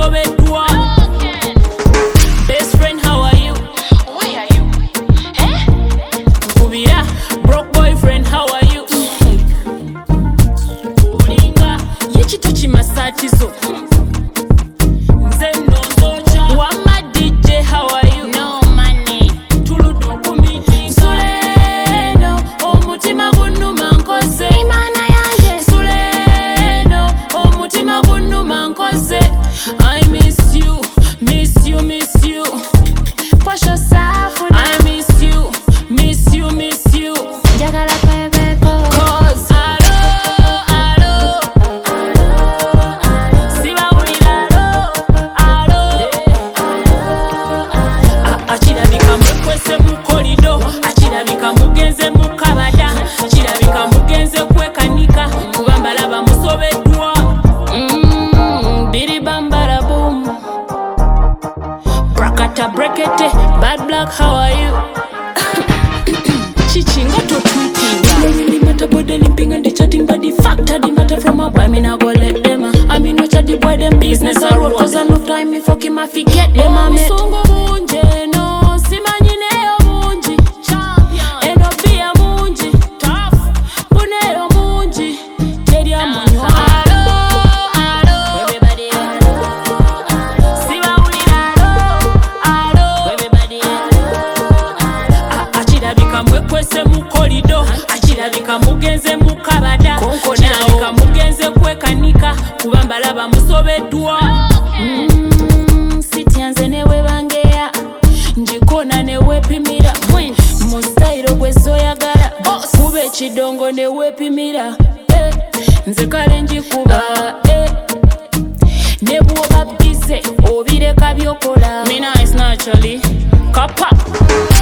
musobeddwa. Best friend, how are you? Where are you? Nkubira. Broke boyfriend, how are you? Olinga yekito kimasatizo. Nze ndondocha. Wama DJ, how are you? No money. Tuludu kumiti. Suleno, omutima gunnuma nkoze. Imana yanje. Suleno, omutima gunnuma nkoze. I miss you, miss you, miss you. Posho safu na. I miss you, miss you, miss you. Njagala kwebeko. Cause alo, sibawulira alo. Akirabika mukwese mu kolido, akirabika mugenze mu kabada, akirabika mugenze kwekanika, kuba mbalaba musobeddwa. Biri bambara boom. Brakata brekete, bad black, how are you? Chichinga to tweeting. Really matter boy they limping and they chatting, but the fact that they matter from up, I mean I go let them. I mean no chat the boy them business I road, cause I no time me fucking my forget them. I'm songo munje no, simanyineyo munji. Eno bia munji, tough. Buneyo munji, teria munyo. Everybody sibawulira alo. Everybody akirabika mwekwese mu kolido, akirabika mugenze mu kabada, akirabika mugenze kwekanika, kuba mbalaba musobeddwa. Sityanze newe bangeya, njikona newepimira, mu style gwezoyagala, kuba ekidongo newepimira. Nze kale njikuba ne bwoba bize obireka byokola. Me nice naturally. Kapa